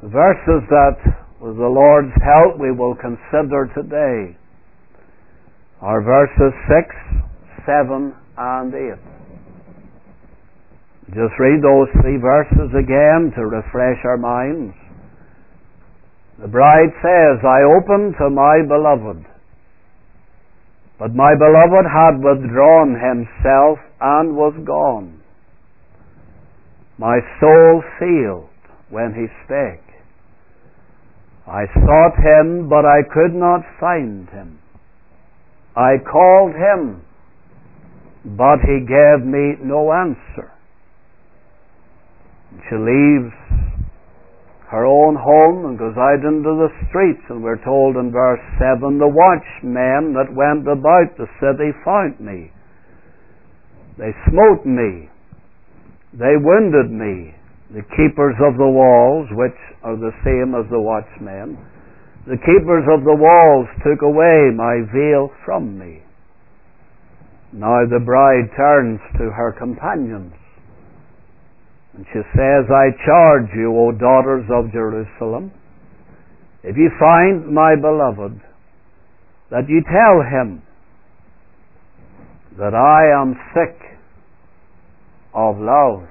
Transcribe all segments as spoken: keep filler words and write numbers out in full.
The verses that, with the Lord's help, we will consider today are verses six, seven, and eight. Just read those three verses again to refresh our minds. The bride says, I opened to my beloved, but my beloved had withdrawn himself and was gone. My soul failed when he spake. I sought him, but I could not find him. I called him, but he gave me no answer. She leaves her own home and goes out into the streets, and we're told in verse seven, the watchmen that went about the city found me. They smote me. They wounded me. The keepers of the walls, which are the same as the watchmen, the keepers of the walls took away my veil from me. Now the bride turns to her companions, and she says, I charge you, O daughters of Jerusalem, if you find my beloved, that you tell him that I am sick of love.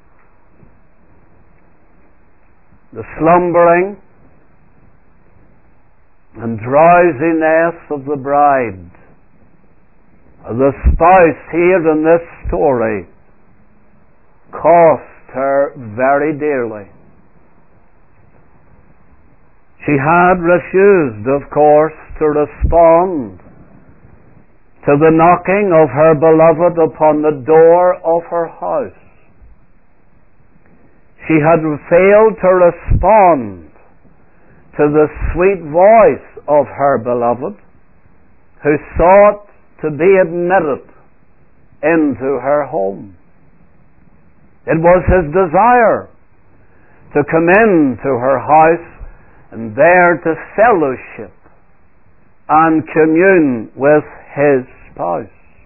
The slumbering and drowsiness of the bride, the spouse here in this story, cost her very dearly. She had refused, of course, to respond to the knocking of her beloved upon the door of her house. She had failed to respond to the sweet voice of her beloved, who sought to be admitted into her home. It was his desire to come into her house and there to fellowship and commune with his spouse.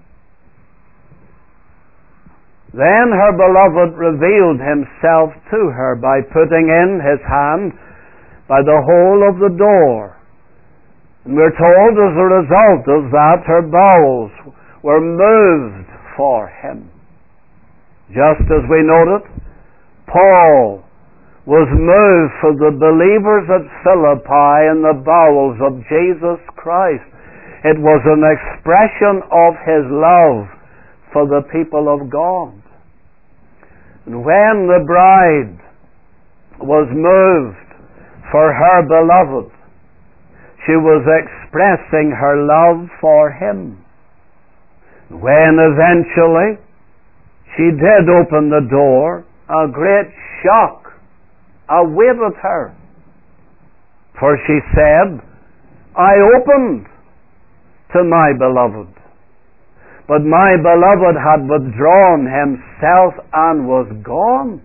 Then her beloved revealed himself to her by putting in his hand by the hole of the door. And we're told as a result of that her bowels were moved for him. Just as we noted, Paul was moved for the believers at Philippi in the bowels of Jesus Christ. It was an expression of his love for the people of God. And when the bride was moved for her beloved, she was expressing her love for him. When eventually she did open the door, a great shock awaited her. For she said, I opened to my beloved, but my beloved had withdrawn himself and was gone.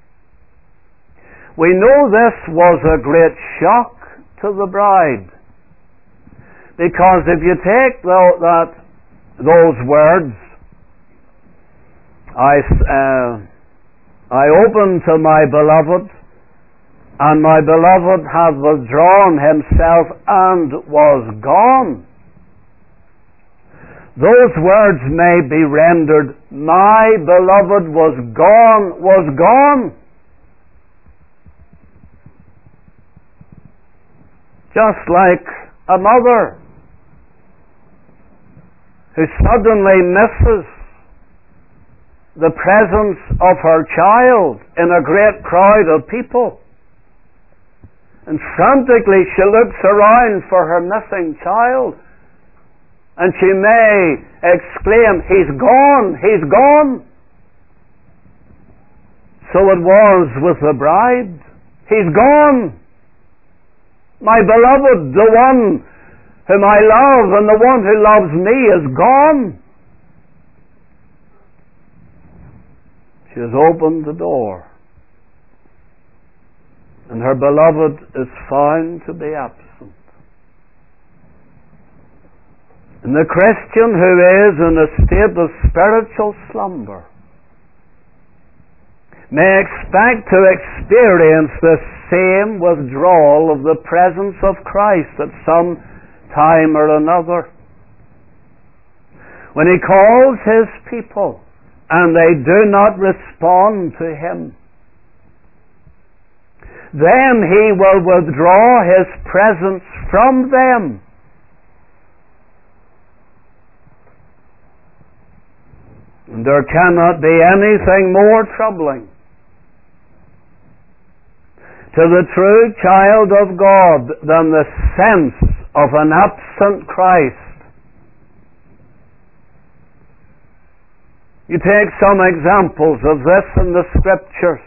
We know this was a great shock to the bride, because if you take the, that those words, I, uh, I opened to my beloved, and my beloved had withdrawn himself and was gone. Those words may be rendered, my beloved was gone, was gone. Just like a mother who suddenly misses the presence of her child in a great crowd of people, and frantically she looks around for her missing child, and she may exclaim, he's gone, he's gone. So it was with the bride. He's gone. My beloved, the one whom I love and the one who loves me is gone. She has opened the door, and her beloved is found to be absent. And the Christian who is in a state of spiritual slumber may expect to experience this same withdrawal of the presence of Christ at some time or another. When He calls His people and they do not respond to Him, then He will withdraw His presence from them. And there cannot be anything more troubling to the true child of God than the sense of an absent Christ. You take some examples of this in the Scriptures.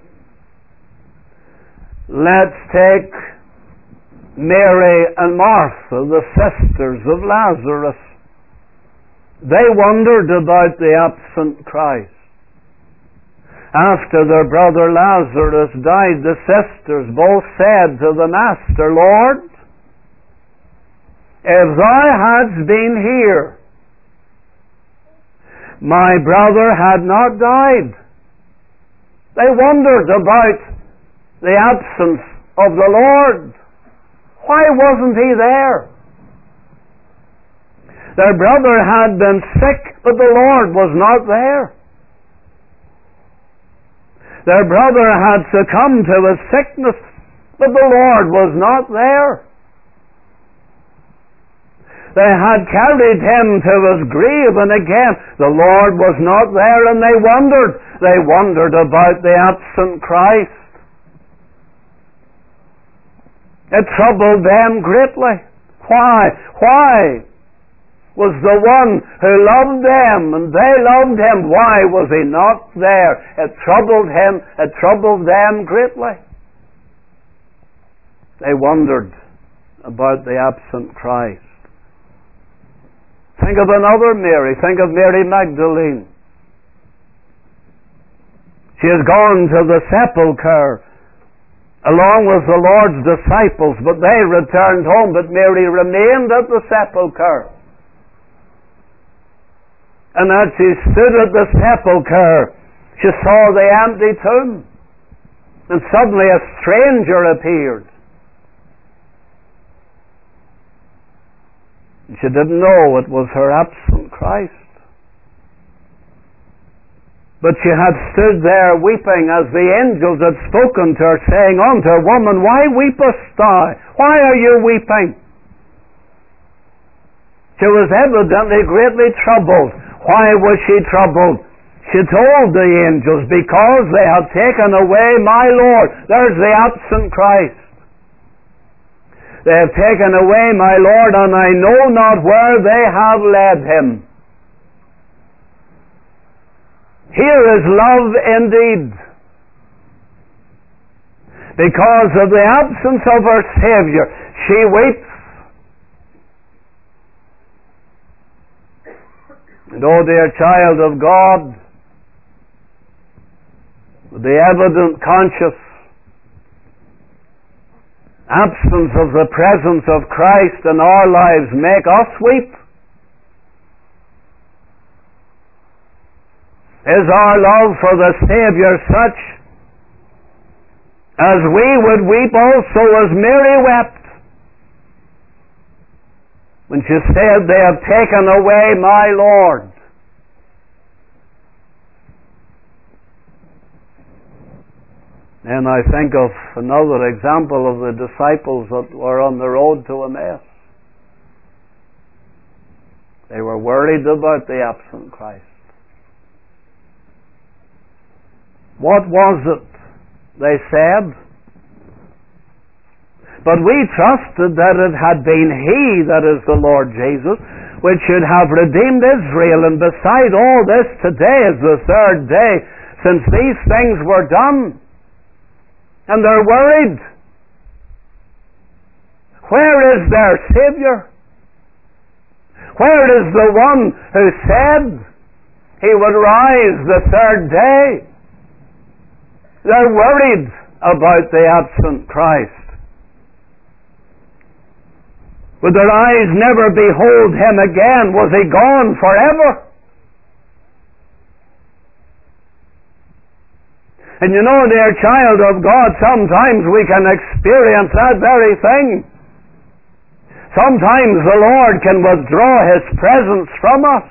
Let's take Mary and Martha, the sisters of Lazarus. They wondered about the absent Christ. After their brother Lazarus died, the sisters both said to the Master, Lord, if thou hadst been here, my brother had not died. They wondered about the absence of the Lord. Why wasn't He there? Their brother had been sick, but the Lord was not there. Their brother had succumbed to a sickness, but the Lord was not there. They had carried Him to His grave, and again the Lord was not there, and they wondered. They wondered about the absent Christ. It troubled them greatly. Why? Why was the one who loved them and they loved Him, why was He not there? It troubled him, it troubled them greatly. They wondered about the absent Christ. Think of another Mary. Think of Mary Magdalene. She has gone to the sepulchre along with the Lord's disciples, but they returned home, but Mary remained at the sepulchre. And as she stood at the sepulchre, she saw the empty tomb. And suddenly a stranger appeared. And she didn't know it was her absent Christ. But she had stood there weeping as the angels had spoken to her, saying unto her, Woman, why weepest thou? Why are you weeping? She was evidently greatly troubled. Why was she troubled? She told the angels, because they have taken away my Lord. There's the absent Christ. They have taken away my Lord, and I know not where they have led Him. Here is love indeed. Because of the absence of her Savior, she weeps. And oh, dear child of God, the evident conscious absence of the presence of Christ in our lives make us weep. Is our love for the Savior such as we would weep also as Mary wept when she said, They have taken away my Lord? And I think of another example of the disciples that were on the road to Emmaus. They were worried about the absent Christ. What was it they said? But we trusted that it had been He, that is the Lord Jesus, which should have redeemed Israel, and beside all this, today is the third day since these things were done. And they're worried. Where is their Savior? Where is the one who said He would rise the third day? They're worried about the absent Christ. Would their eyes never behold Him again? Was He gone forever? And you know, dear child of God, sometimes we can experience that very thing. Sometimes the Lord can withdraw His presence from us.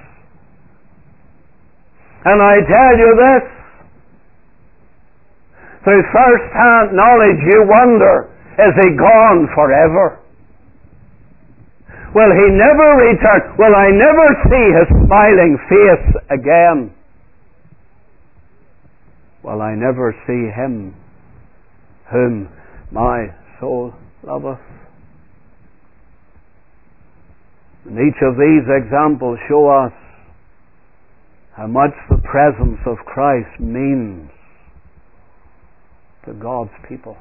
And I tell you this, through first-hand knowledge you wonder, is He gone forever? Will He never return? Will I never see His smiling face again? Will I never see Him whom my soul loveth? And each of these examples show us how much the presence of Christ means to God's people.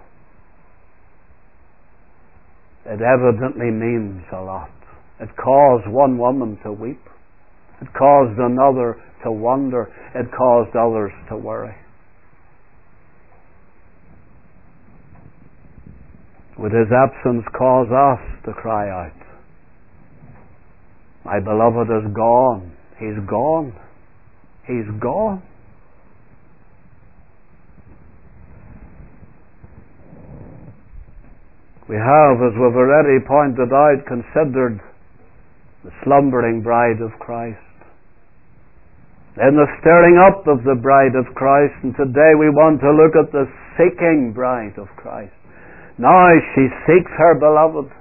It evidently means a lot. It caused one woman to weep. It caused another to wonder. It caused others to worry. Would His absence cause us to cry out, my beloved is gone. He's gone. He's gone. We have, as we've already pointed out, considered the slumbering bride of Christ, then the stirring up of the bride of Christ, and today we want to look at the seeking bride of Christ. Now she seeks her beloved.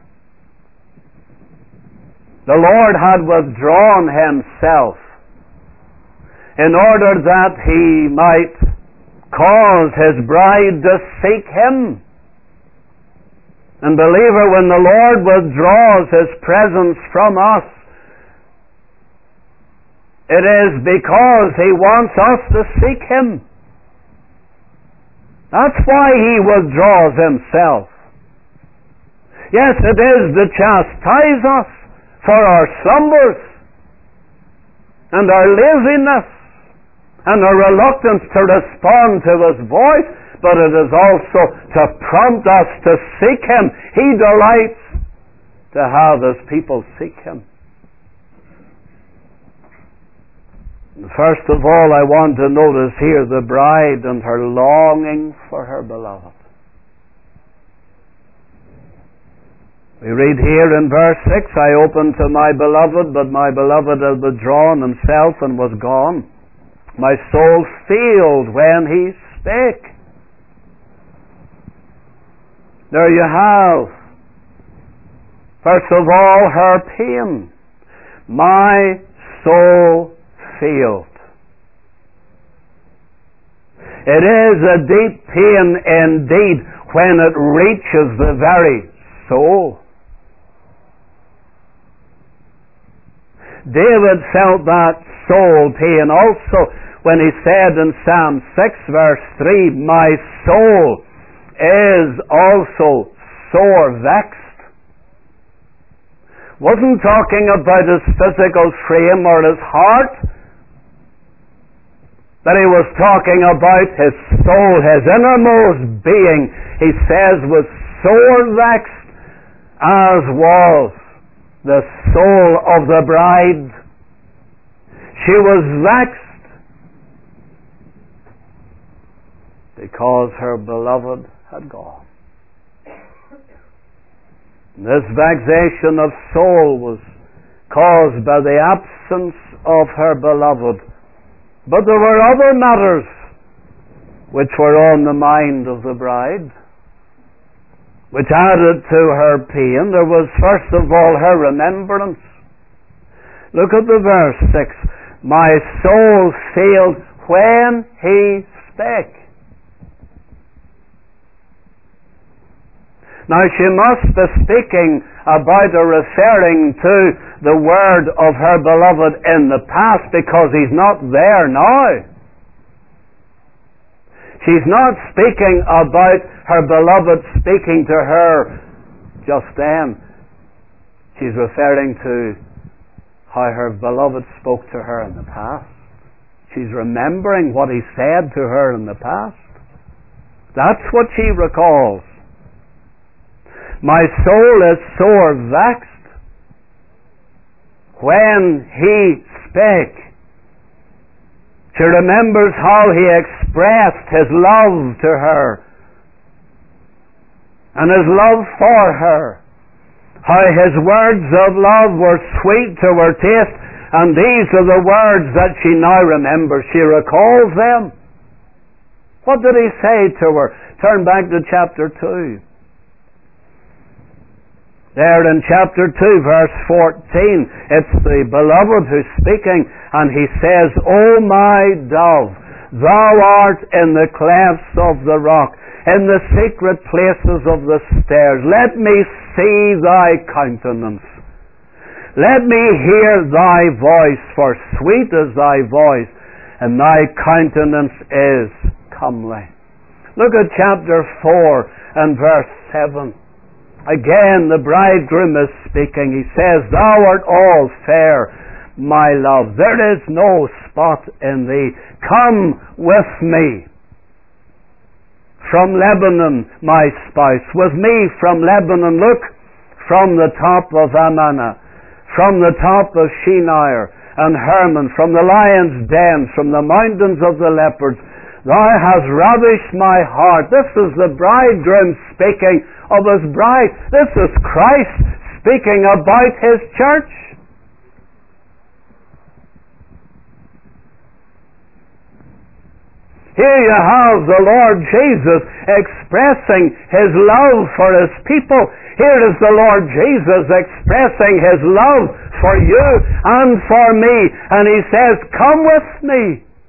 The Lord had withdrawn Himself in order that He might cause His bride to seek Him. And believer, when the Lord withdraws His presence from us, it is because He wants us to seek Him. That's why He withdraws Himself. Yes, it is to chastise us for our slumbers and our laziness and our reluctance to respond to His voice, but it is also to prompt us to seek Him. He delights to have His people seek Him. First of all, I want to notice here the bride and her longing for her beloved. We read here in verse six, I opened to my beloved, but my beloved had withdrawn himself and was gone. My soul failed when He spake. There you have, first of all, her pain. My soul failed. It is a deep pain indeed when it reaches the very soul. David felt that soul pain also when he said in Psalm six verse three, my soul is also sore vexed. Wasn't talking about his physical frame or his heart, but he was talking about his soul, his innermost being. He says was sore vexed, as was the soul of the bride. She was vexed because her beloved had gone. This vexation of soul was caused by the absence of her beloved. But there were other matters which were on the mind of the bride, which added to her pain. There was first of all her remembrance. Look at the verse six. My soul failed when He spake. Now she must be speaking about or referring to the word of her beloved in the past, because He's not there now. She's not speaking about her beloved speaking to her just then. She's referring to how her beloved spoke to her in the past. She's remembering what He said to her in the past. That's what she recalls. My soul is sore vexed when He spake. She remembers how he expressed his love to her and his love for her. How his words of love were sweet to her taste, and these are the words that she now remembers. She recalls them. What did he say to her? Turn back to chapter two. There in chapter two, verse fourteen, it's the beloved who's speaking, and he says, O my dove, thou art in the clefts of the rock, in the secret places of the stairs. Let me see thy countenance. Let me hear thy voice, for sweet is thy voice, and thy countenance is comely. Look at chapter four and verse seven. Again, the bridegroom is speaking. He says, Thou art all fair, my love. There is no spot in thee. Come with me from Lebanon, my spouse. With me from Lebanon. Look, from the top of Amana, from the top of Shinar and Hermon, from the lion's den, from the mountains of the leopards. Thou hast ravished my heart. This is the bridegroom speaking of his bride. This is Christ speaking about his church. Here you have the Lord Jesus expressing his love for his people. Here is the Lord Jesus expressing his love for you and for me. And he says, Come with me.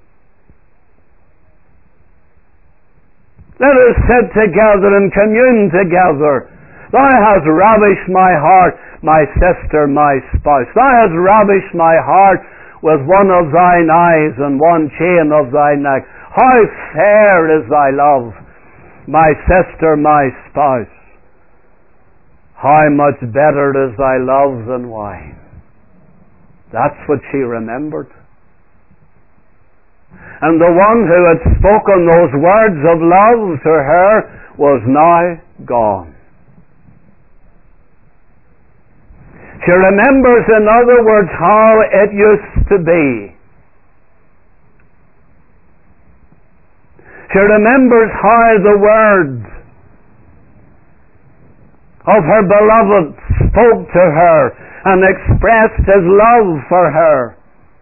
Let us sit together and commune together. Thou hast ravished my heart, my sister, my spouse. Thou hast ravished my heart with one of thine eyes and one chain of thy neck. How fair is thy love, my sister, my spouse. How much better is thy love than wine. That's what she remembered. And the one who had spoken those words of love to her was now gone. She remembers, in other words, how it used to be. She remembers how the words of her beloved spoke to her and expressed his love for her.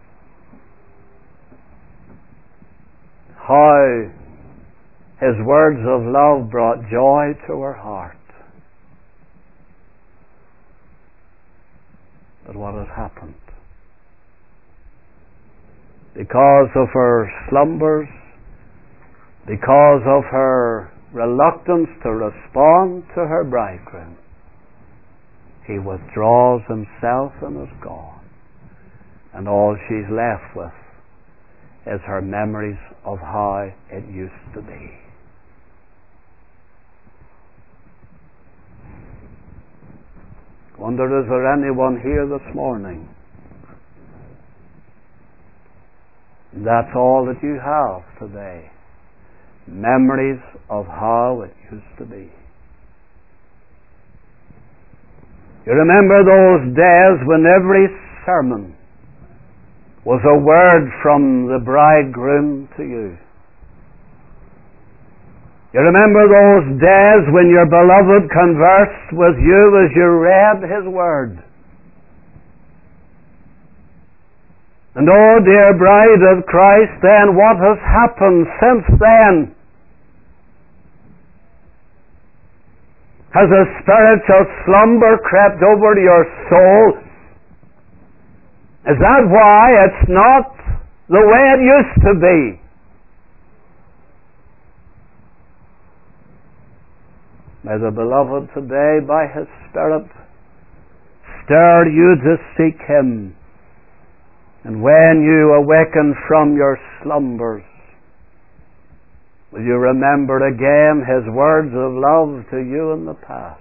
How his words of love brought joy to her heart. But what has happened? Because of her slumbers, because of her reluctance to respond to her bridegroom, he withdraws himself and is gone. And all she's left with is her memories of how it used to be. Wonder, is there anyone here this morning? That's all that you have today. Memories of how it used to be. You remember those days when every sermon was a word from the bridegroom to you. You remember those days when your beloved conversed with you as you read his word. And oh, dear bride of Christ, then what has happened since then? Has a spiritual slumber crept over your soul? Is that why it's not the way it used to be? May the beloved today, by his Spirit, stir you to seek him. And when you awaken from your slumbers, will you remember again his words of love to you in the past?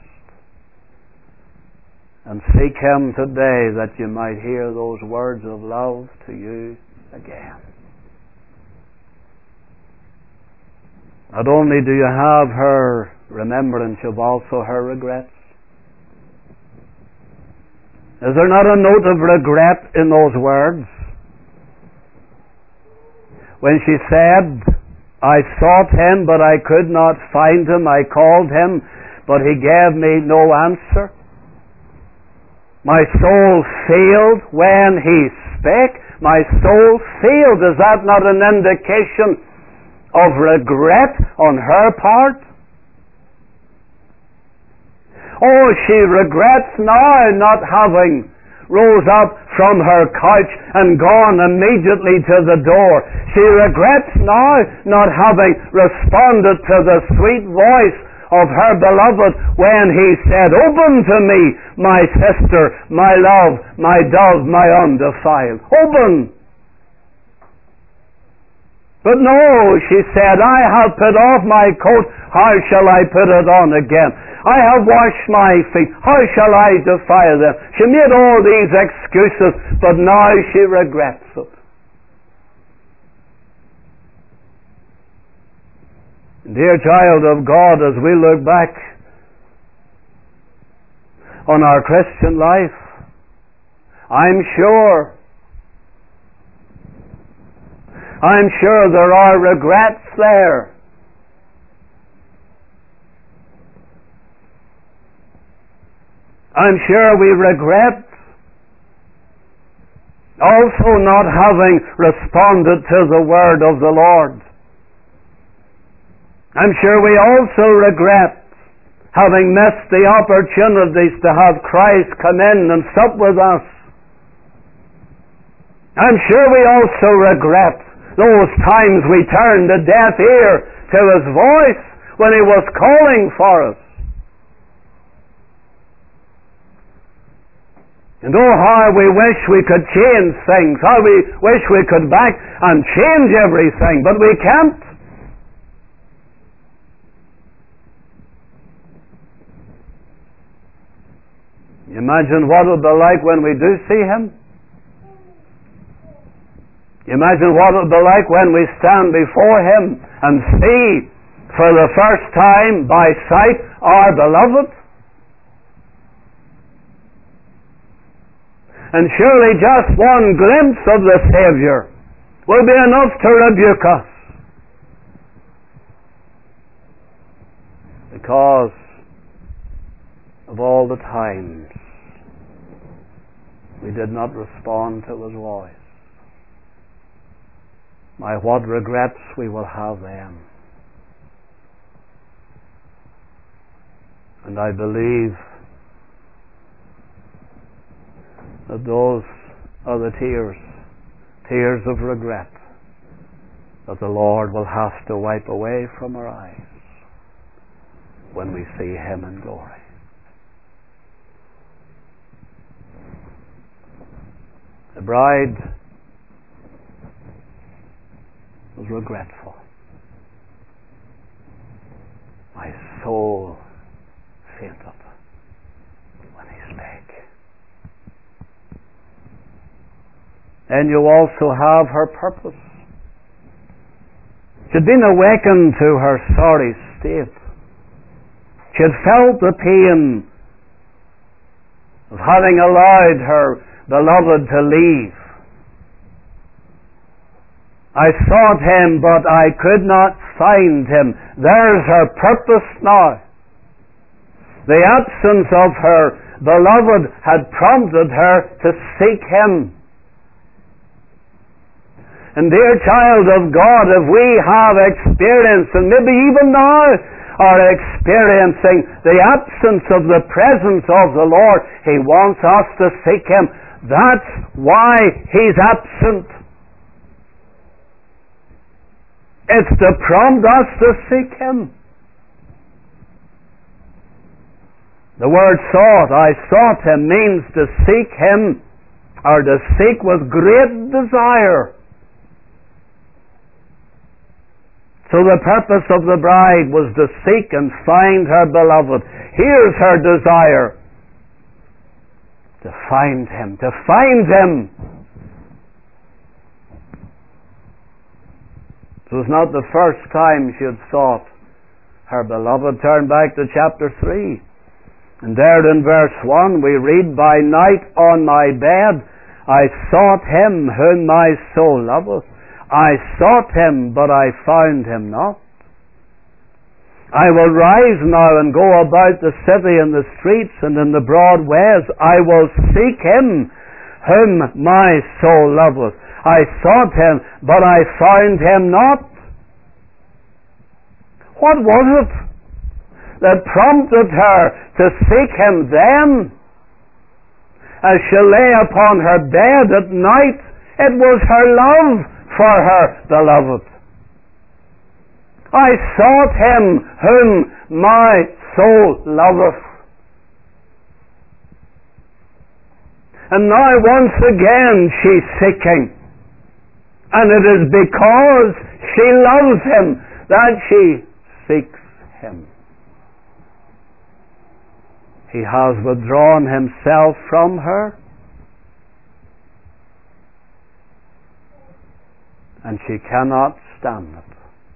And seek him today that you might hear those words of love to you again. Not only do you have her remembrance, you've also her regrets. Is there not a note of regret in those words? when she said, I sought him, but I could not find him. I called him, but he gave me no answer. My soul failed when he spake. My soul failed. Is that not an indication of regret on her part? Oh, she regrets now not having rose up from her couch and gone immediately to the door. She regrets now not having responded to the sweet voice of her beloved when he said, Open to me, my sister, my love, my dove, my undefiled. Open! But no, she said, I have put off my coat, how shall I put it on again? I have washed my feet, how shall I defile them? She made all these excuses, but now she regrets it. Dear child of God, as we look back on our Christian life, I'm sure I'm sure there are regrets there. I'm sure we regret also not having responded to the word of the Lord. I'm sure we also regret having missed the opportunities to have Christ come in and sup with us. I'm sure we also regret those times we turned a deaf ear to his voice when he was calling for us. And oh, how we wish we could change things, how we wish we could back and change everything, but we can't. Imagine what it will be like when we do see him. Imagine what it will be like when we stand before him and see for the first time by sight our beloved. And surely just one glimpse of the Savior will be enough to rebuke us. Because of all the times we did not respond to his voice. My, what regrets we will have then. And I believe that those are the tears, tears of regret, that the Lord will have to wipe away from our eyes when we see him in glory. The bride was regretful. My soul fainted when he spake. And you also have her purpose. She had been awakened to her sorry state. She had felt the pain of having allowed her beloved to leave. I sought him, but I could not find him. There's her purpose now. The absence of her beloved had prompted her to seek him. And dear child of God, if we have experienced, and maybe even now are experiencing, the absence of the presence of the Lord, he wants us to seek him. That's why he's absent. It's to prompt us to seek him. The word sought, I sought him, means to seek him, or to seek with great desire. So the purpose of the bride was to seek and find her beloved. Here's her desire. To find him. To find him. It was not the first time she had sought her beloved. Turn back to chapter three. And there in verse one we read, By night on my bed I sought him whom my soul loveth. I sought him, but I found him not. I will rise now and go about the city and the streets and in the broad ways. I will seek him whom my soul loveth. I sought him, but I found him not. What was it that prompted her to seek him then? As she lay upon her bed at night, it was her love for her beloved. I sought him whom my soul loveth. And now once again she's seeking. And it is because she loves him that she seeks him. He has withdrawn himself from her, and she cannot stand it.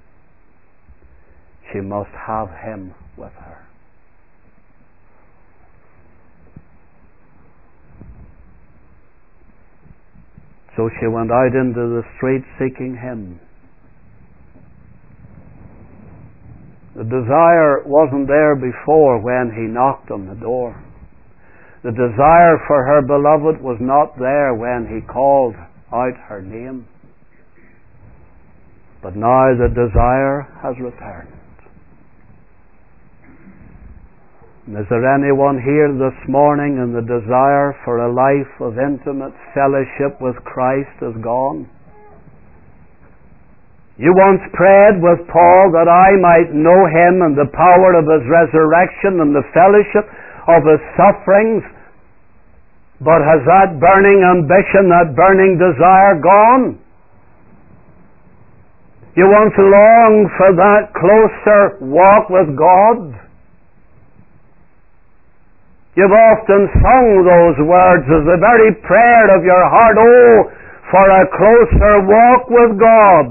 She must have him with her. So she went out into the street seeking him. The desire wasn't there before when he knocked on the door. The desire for her beloved was not there when he called out her name. But now the desire has returned. And is there anyone here this morning and the desire for a life of intimate fellowship with Christ is gone? You once prayed with Paul that I might know him and the power of his resurrection and the fellowship of his sufferings. But has that burning ambition, that burning desire gone? You once longed for that closer walk with God. You've often sung those words as the very prayer of your heart, oh, for a closer walk with God.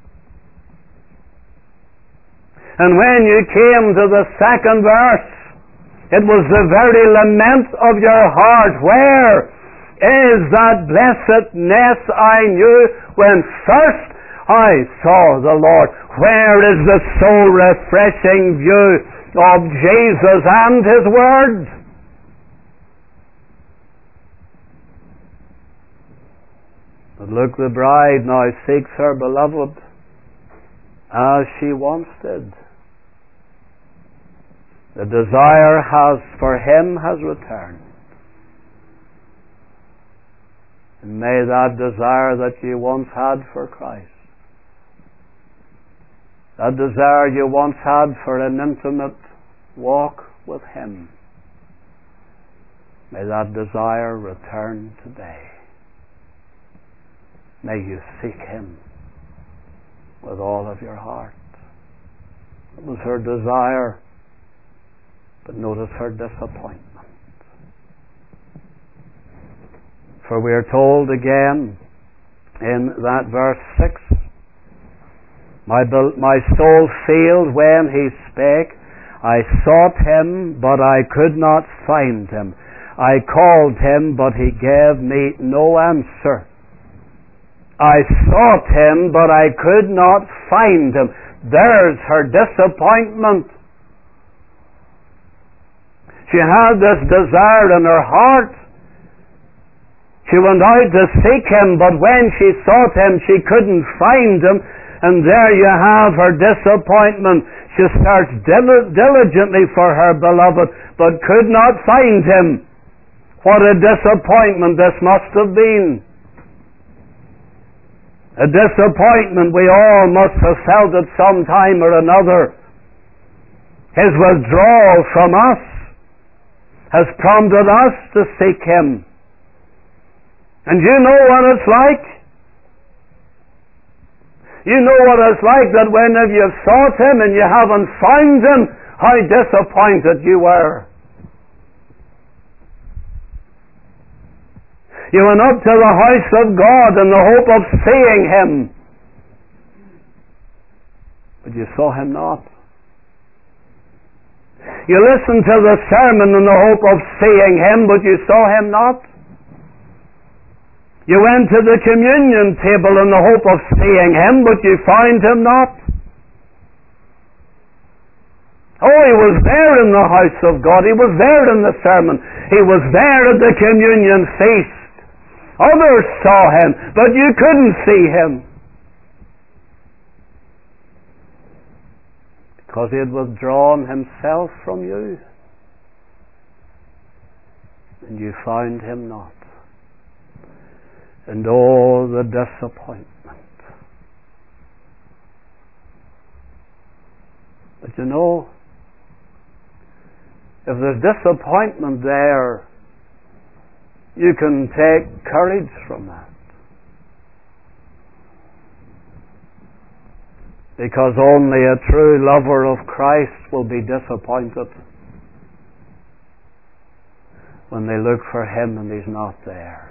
And when you came to the second verse, it was the very lament of your heart. Where is that blessedness I knew when first I saw the Lord? Where is the soul-refreshing view of Jesus and His Word? But look, the bride now seeks her beloved as she once did. The desire has for him has returned. And may that desire that you once had for Christ, that desire you once had for an intimate walk with Him, may that desire return today. May you seek Him with all of your heart. It was her desire, but notice her disappointment. For we are told again in that verse six, My, my soul failed when he spake. I sought him, but I could not find him. I called him, but he gave me no answer. I sought him, but I could not find him. There's her disappointment. She had this desire in her heart. She went out to seek him, but when she sought him, she couldn't find him. And there you have her disappointment. She searched dil- diligently for her beloved, but could not find him. What a disappointment this must have been. A disappointment we all must have felt at some time or another. His withdrawal from us has prompted us to seek him. And you know what it's like? You know what it's like that whenever you've sought him and you haven't found him, how disappointed you were. You went up to the house of God in the hope of seeing him, but you saw him not. You listened to the sermon in the hope of seeing him, but you saw him not. You went to the communion table in the hope of seeing him, but you found him not. Oh, he was there in the house of God. He was there in the sermon. He was there at the communion feast. Others saw him, but you couldn't see him. Because he had withdrawn himself from you. And you found him not. And oh, the disappointment. But you know, if there's disappointment there, you can take courage from that. Because only a true lover of Christ will be disappointed when they look for him and he's not there.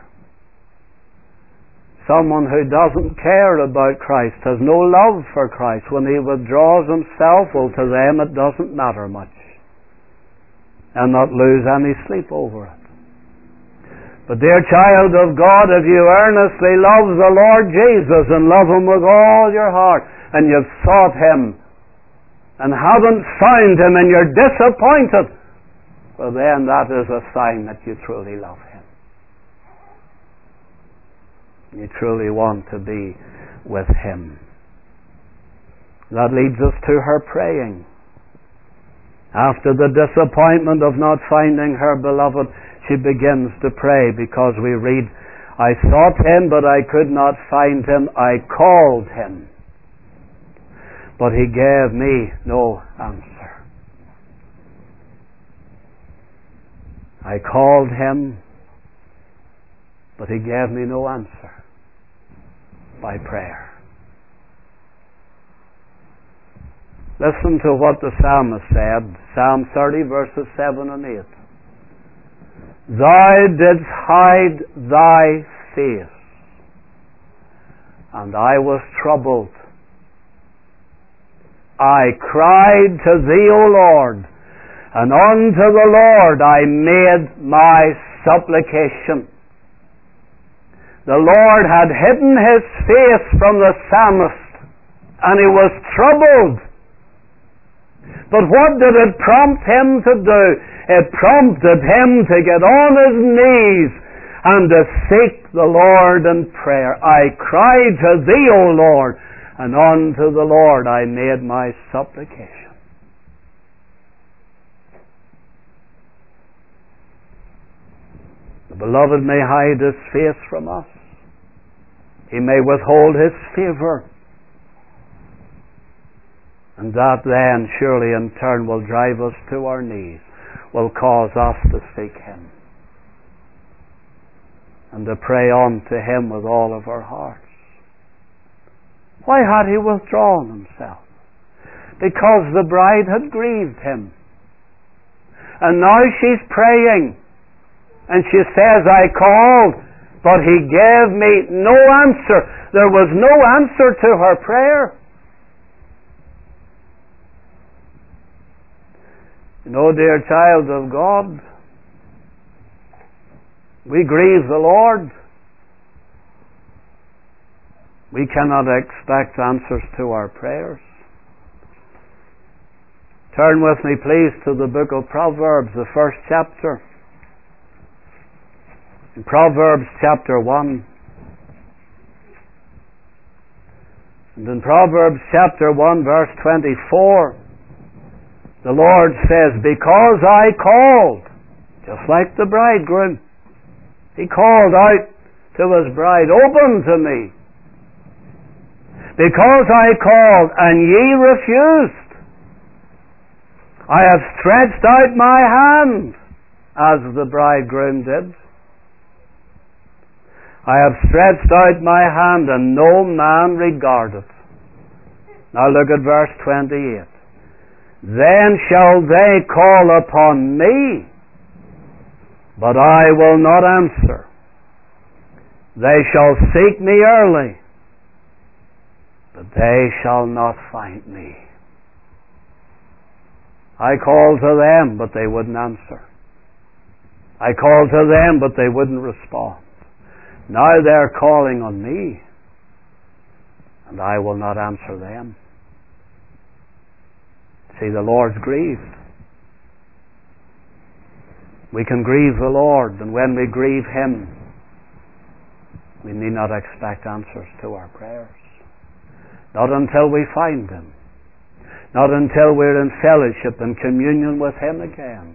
Someone who doesn't care about Christ, has no love for Christ, when he withdraws himself, well, to them it doesn't matter much. And not lose any sleep over it. But dear child of God, if you earnestly love the Lord Jesus and love him with all your heart, and you've sought him and haven't found him and you're disappointed, well then that is a sign that you truly love him. You truly want to be with him. That leads us to her praying. After the disappointment of not finding her beloved, she begins to pray, because we read, I sought him, but I could not find him. I called him, but he gave me no answer. I called him, but he gave me no answer by prayer. Listen to what the psalmist said, Psalm thirty, verses seven and eight. Thou didst hide thy face, and I was troubled. I cried to thee, O Lord, and unto the Lord I made my supplication. The Lord had hidden his face from the psalmist, and he was troubled. But what did it prompt him to do? It prompted him to get on his knees and to seek the Lord in prayer. I cried to thee, O Lord, and unto the Lord I made my supplication. The beloved may hide his face from us. He may withhold his favor. And that then surely in turn will drive us to our knees, will cause us to seek him and to pray on to him with all of our hearts. Why had he withdrawn himself? Because the bride had grieved him. And now she's praying, and she says, I called, but he gave me no answer. There was no answer to her prayer. You know, dear child of God, we grieve the Lord. We cannot expect answers to our prayers. Turn with me, please, to the book of Proverbs, the first chapter. In Proverbs chapter one. And in Proverbs chapter one, verse twenty-four, the Lord says, because I called, just like the bridegroom, he called out to his bride, open to me. Because I called, and ye refused, I have stretched out my hand, as the bridegroom did. I have stretched out my hand, and no man regardeth. Now look at verse twenty-eight. Then shall they call upon me, but I will not answer. They shall seek me early, but they shall not find me. I called to them, but they wouldn't answer. I called to them, but they wouldn't respond. Now they're calling on me, and I will not answer them. See, the Lord's grieved. We can grieve the Lord, and when we grieve Him, we need not expect answers to our prayers. Not until we find Him. Not until we're in fellowship and communion with Him again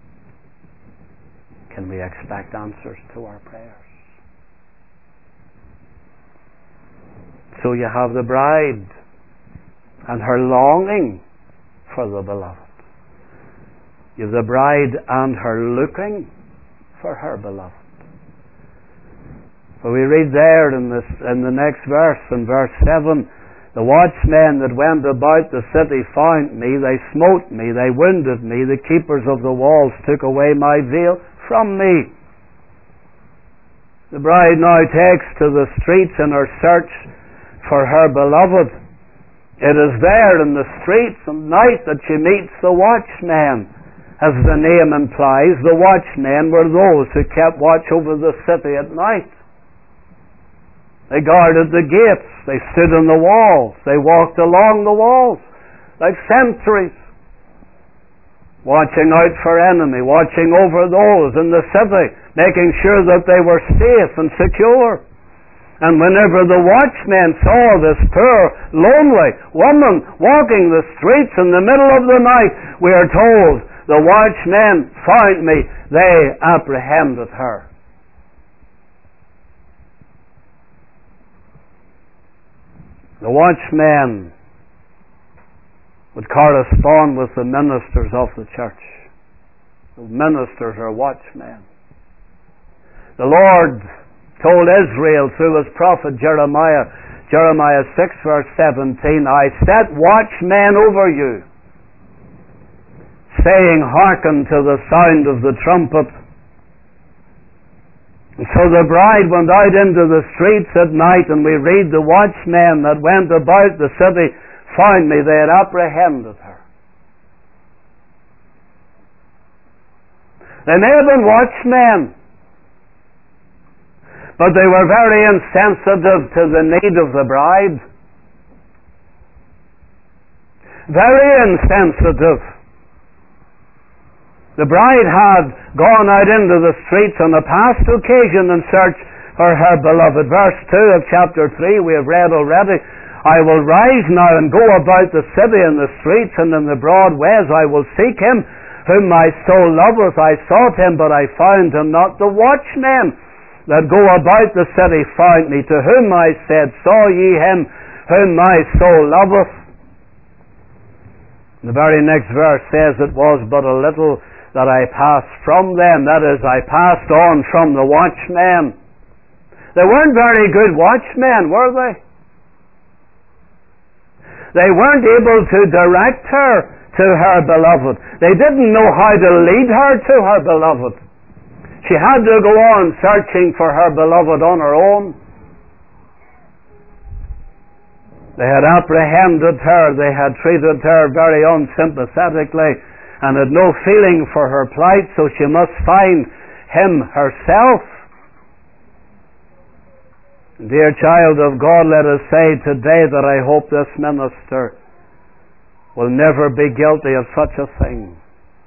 can we expect answers to our prayers. So you have the bride and her longing for the beloved. You have the bride and her looking for her beloved. For we read there in, this, in the next verse, in verse seven, the watchmen that went about the city found me, they smote me, they wounded me, the keepers of the walls took away my veil from me. The bride now takes to the streets in her search for her beloved. It is there in the streets at night that she meets the watchmen. As the name implies, the watchmen were those who kept watch over the city at night. They guarded the gates, they stood on the walls, they walked along the walls like sentries, watching out for enemy, watching over those in the city, making sure that they were safe and secure. And whenever the watchmen saw this poor, lonely woman walking the streets in the middle of the night, we are told, the watchmen found me, they apprehended her. The watchmen would correspond with the ministers of the church. The ministers are watchmen. The Lord told Israel through his prophet Jeremiah, Jeremiah six verse seventeen, I set watchmen over you, saying, hearken to the sound of the trumpet. And so the bride went out into the streets at night, and we read the watchmen that went about the city found me, they had apprehended her. They may have been watchmen, but they were very insensitive to the need of the bride. Very insensitive. The bride had gone out into the streets on a past occasion in search for her beloved. Verse two of chapter three we have read already. I will rise now and go about the city and the streets and in the broad ways. I will seek him whom my soul loveth. I sought him, but I found him not. The watchmen that go about the city found me, to whom I said, saw ye him whom my soul loveth? The very next verse says, it was but a little that I passed from them. That is, I passed on from the watchmen. They weren't very good watchmen, were they? They weren't able to direct her to her beloved. They didn't know how to lead her to her beloved. She had to go on searching for her beloved on her own. They had apprehended her. They had treated her very unsympathetically and had no feeling for her plight, so she must find him herself. Dear child of God, let us say today that I hope this minister will never be guilty of such a thing.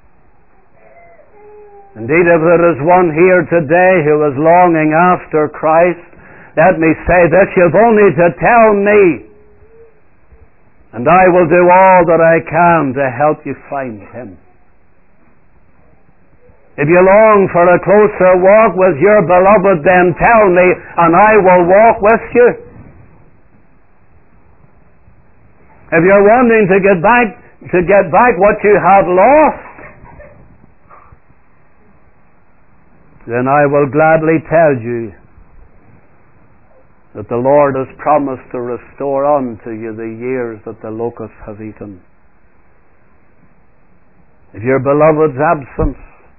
Indeed, if there is one here today who is longing after Christ, let me say this, you've only to tell me, and I will do all that I can to help you find him. If you long for a closer walk with your beloved, then tell me, and I will walk with you. If you're wanting to get back to get back what you have lost, then I will gladly tell you that the Lord has promised to restore unto you the years that the locusts have eaten. If your beloved's absence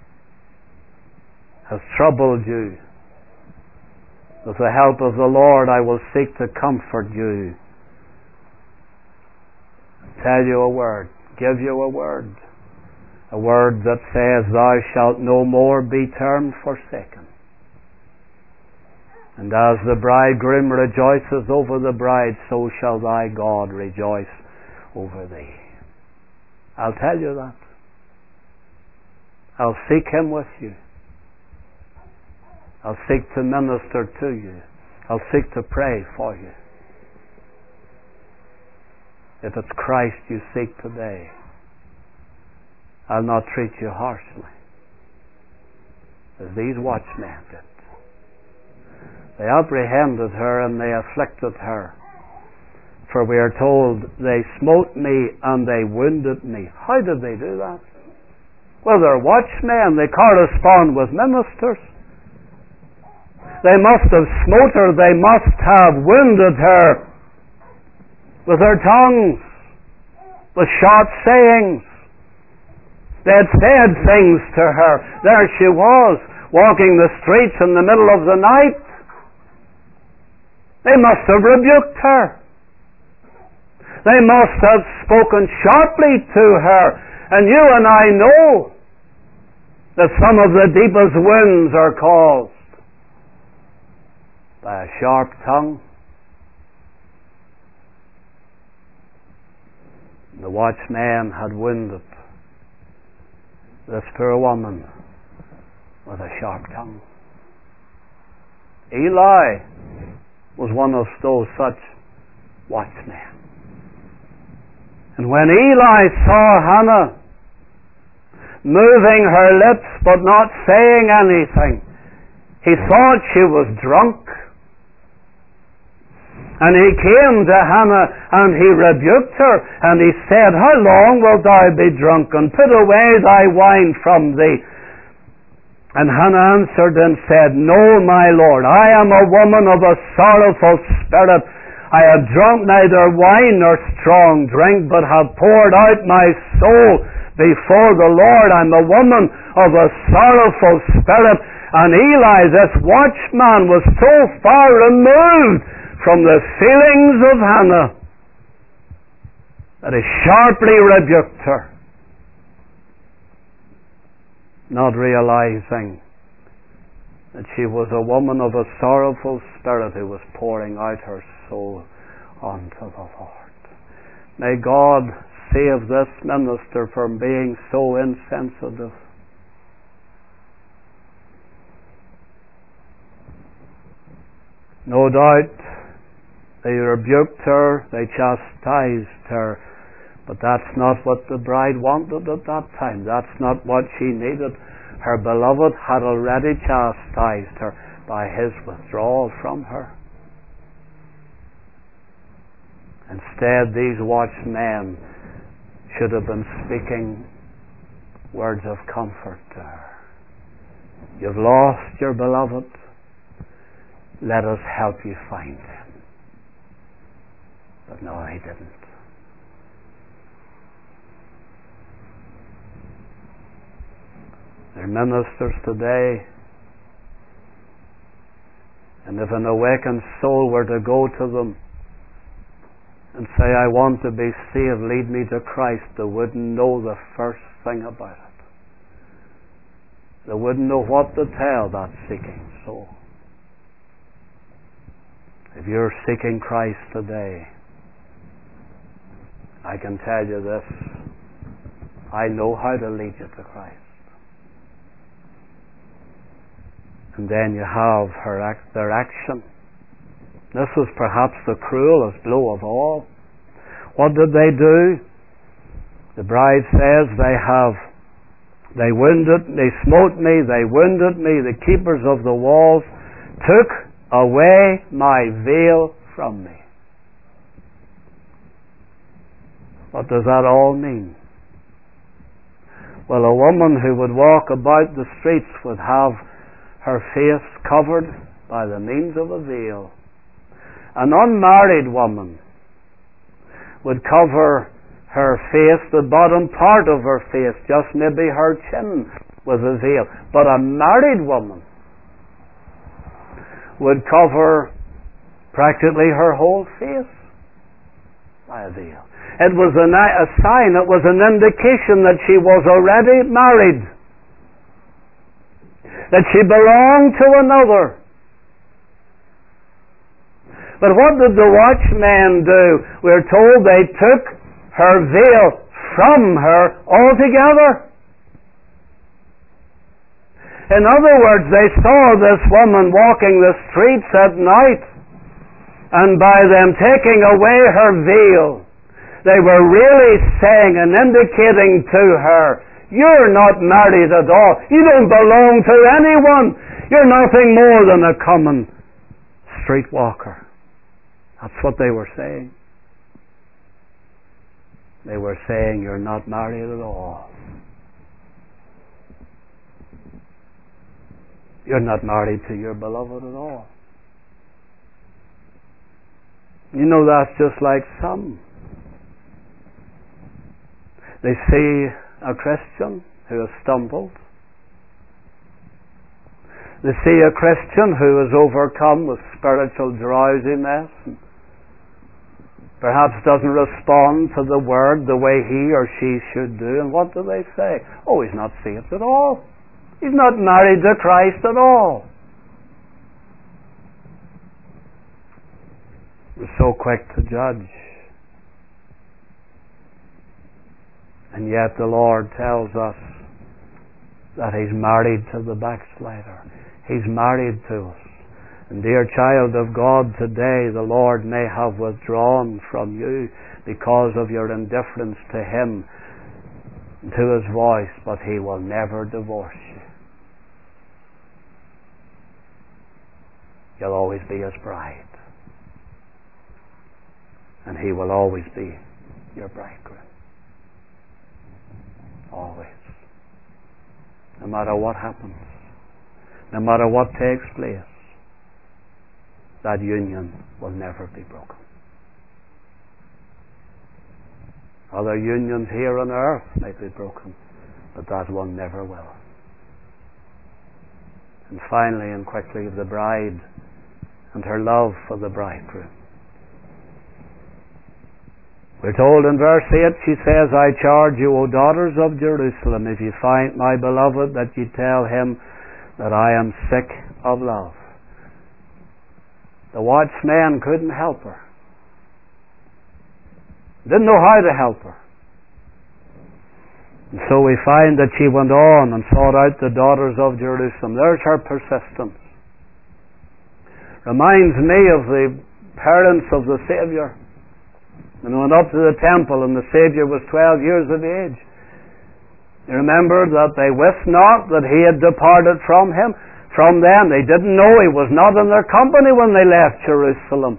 has troubled you, with the help of the Lord I will seek to comfort you, tell you a word, give you a word, a word that says, thou shalt no more be termed forsaken. And as the bridegroom rejoices over the bride, so shall thy God rejoice over thee. I'll tell you that. I'll seek Him with you. I'll seek to minister to you. I'll seek to pray for you. If it's Christ you seek today, I'll not treat you harshly, as these watchmen did. They apprehended her and they afflicted her. For we are told, they smote me and they wounded me. How did they do that? Well, they're watchmen. They correspond with ministers. They must have smote her. They must have wounded her with their tongues, with sharp sayings. They had said things to her. There she was, walking the streets in the middle of the night. They must have rebuked her. They must have spoken sharply to her. And you and I know that some of the deepest wounds are caused by a sharp tongue. The watchman had wounded this poor woman with a sharp tongue. Eli was one of those such watchmen. And when Eli saw Hannah moving her lips but not saying anything, he thought she was drunk. And he came to Hannah and he rebuked her, and he said, How long wilt thou be drunken? Put away thy wine from thee. And Hannah answered and said, No, my Lord, I am a woman of a sorrowful spirit. I have drunk neither wine nor strong drink, but have poured out my soul before the Lord. I'm a woman of a sorrowful spirit. And Eli, this watchman, was so far removed from the feelings of Hannah that he sharply rebuked her, not realizing that she was a woman of a sorrowful spirit who was pouring out her soul unto the Lord. May God save this minister from being so insensitive. No doubt they rebuked her, they chastised her, but that's not what the bride wanted at that time. That's not what she needed. Her beloved had already chastised her by his withdrawal from her. Instead, these watchmen should have been speaking words of comfort to her. You've lost your beloved. Let us help you find him. But no, he didn't. There are ministers today, and if an awakened soul were to go to them and say, I want to be saved, lead me to Christ, they wouldn't know the first thing about it. They wouldn't know what to tell that seeking soul. If you're seeking Christ today, I can tell you this, I know how to lead you to Christ. And then you have her act, their action. This was perhaps the cruelest blow of all. What did they do? The bride says, they have, they wounded, they smote me, they wounded me, the keepers of the walls took away my veil from me. What does that all mean? Well, a woman who would walk about the streets would have her face covered by the means of a veil. An unmarried woman would cover her face, the bottom part of her face, just maybe her chin, with a veil. But a married woman would cover practically her whole face by a veil. It was a, a sign, it was an indication that she was already married, that she belonged to another, But what did the watchmen do? We're told they took her veil from her altogether. In other words, they saw this woman walking the streets at night, and by them taking away her veil, they were really saying and indicating to her, you're not married at all. You don't belong to anyone. You're nothing more than a common streetwalker. That's what they were saying. They were saying, you're not married at all. You're not married to your beloved at all. You know, that's just like some. They see a Christian who has stumbled. They see a Christian who is overcome with spiritual drowsiness, and perhaps doesn't respond to the word the way he or she should do. And what do they say? Oh, he's not saved at all. He's not married to Christ at all. We're so quick to judge. And yet the Lord tells us that He's married to the backslider. He's married to us. And dear child of God, today the Lord may have withdrawn from you because of your indifference to Him and to His voice, but He will never divorce you. You'll always be His bride. And He will always be your bridegroom. Always. No matter what happens, no matter what takes place, that union will never be broken. Other unions here on earth may be broken, but that one never will. And finally and quickly, the bride and her love for the bridegroom. We're told in verse eight, she says, I charge you, O daughters of Jerusalem, if you find my beloved, that ye tell him that I am sick of love. The watchman couldn't help her. Didn't know how to help her. And so we find that she went on and sought out the daughters of Jerusalem. There's her persistence. Reminds me of the parents of the Savior. And went up to the temple, and the Savior was twelve years of age. You remember that they wist not that He had departed from him, from them. They didn't know He was not in their company when they left Jerusalem.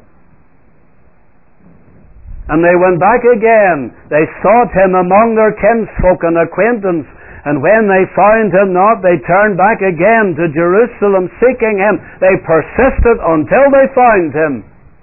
And they went back again. They sought Him among their kinsfolk and acquaintance, and when they found Him not, they turned back again to Jerusalem seeking Him. They persisted until they found Him.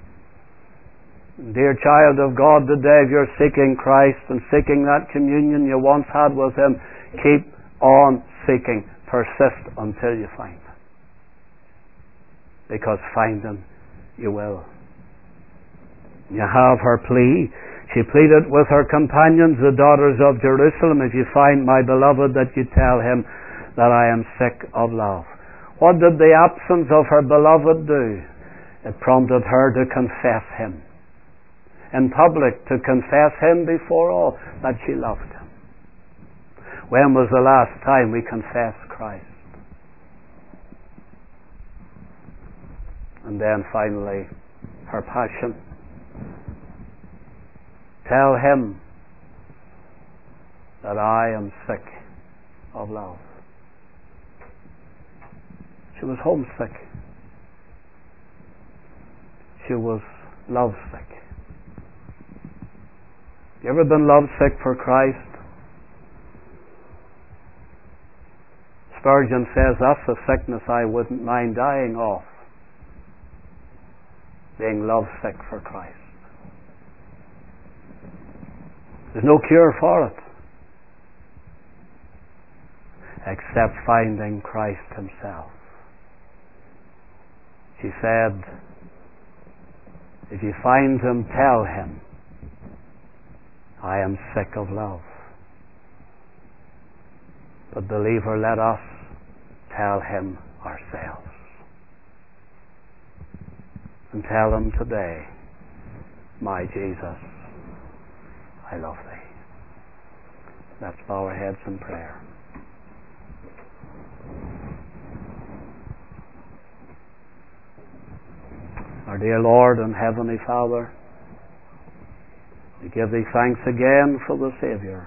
Dear child of God, today if you're seeking Christ and seeking that communion you once had with Him, keep on seeking. Persist until you find Him. Because find Him you will. You have her plea. She pleaded with her companions, the daughters of Jerusalem, if you find my beloved, that you tell him that I am sick of love. What did the absence of her beloved do? It prompted her to confess Him. In public, to confess Him before all, that she loved Him. When was the last time we confessed Christ? And then finally, her passion. Tell Him that I am sick of love. She was homesick. She was lovesick. You ever been lovesick for Christ? Spurgeon says that's a sickness I wouldn't mind dying of. Being lovesick for Christ. There's no cure for it. Except finding Christ Himself. She said, if you find Him, tell Him, I am sick of love. But believer, let us tell Him ourselves. and tell him today, my Jesus, I love thee. Let's bow our heads in prayer. Our dear Lord and Heavenly Father, we give thee thanks again for the Saviour.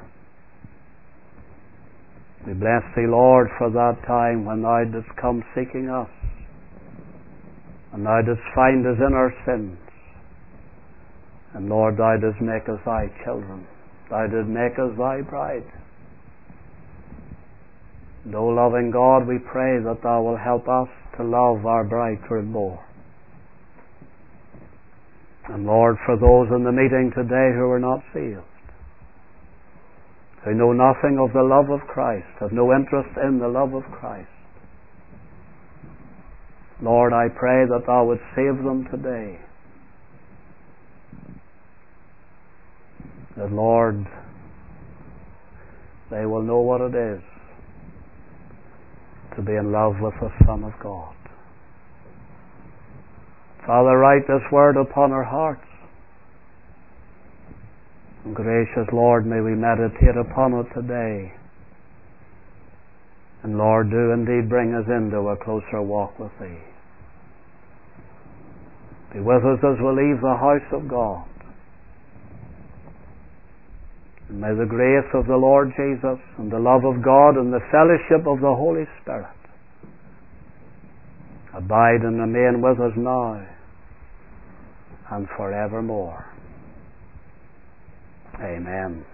We bless thee, Lord, for that time when thou didst come seeking us, and thou didst find us in our sins. And Lord, thou didst make us thy children. Thou didst make us thy bride. And O loving God, we pray that thou wilt help us to love our bridegroom more. And Lord, for those in the meeting today who are not saved, who know nothing of the love of Christ, have no interest in the love of Christ, Lord, I pray that thou would save them today. That, Lord, they will know what it is to be in love with the Son of God. Father, write this word upon our hearts. And gracious Lord, may we meditate upon it today. And Lord, do indeed bring us into a closer walk with thee. Be with us as we leave the house of God. And may the grace of the Lord Jesus and the love of God and the fellowship of the Holy Spirit abide and remain with us now and forevermore. Amen.